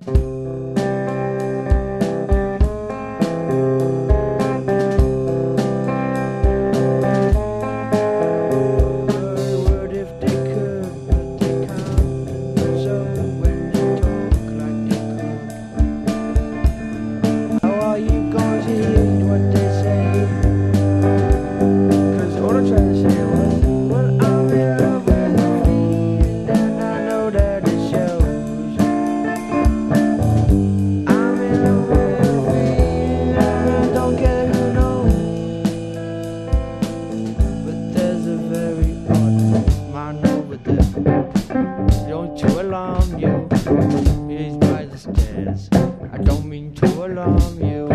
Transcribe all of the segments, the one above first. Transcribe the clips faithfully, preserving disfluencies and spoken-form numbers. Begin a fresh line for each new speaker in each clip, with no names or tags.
Don't you alarm you, he's by the stairs. I don't mean to alarm you.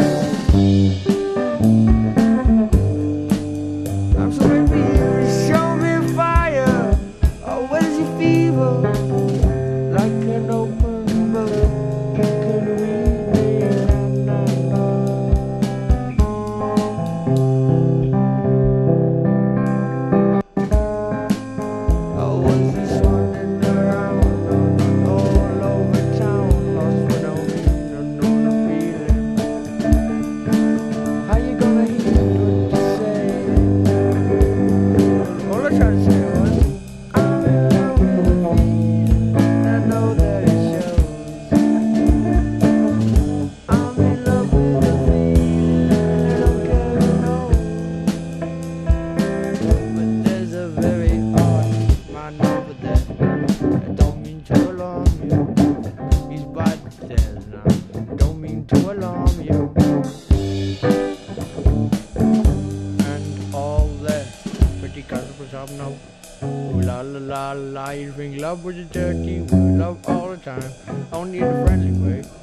I'm so ready for you to show me fire. Oh, what is your fever? Like an open book, you can read me. No, no, no. Oh, was this one? To alarm you. And all the pretty customers up now. Ooh la la la la, you bring love with the dirty, we love all the time, only in a friendly way.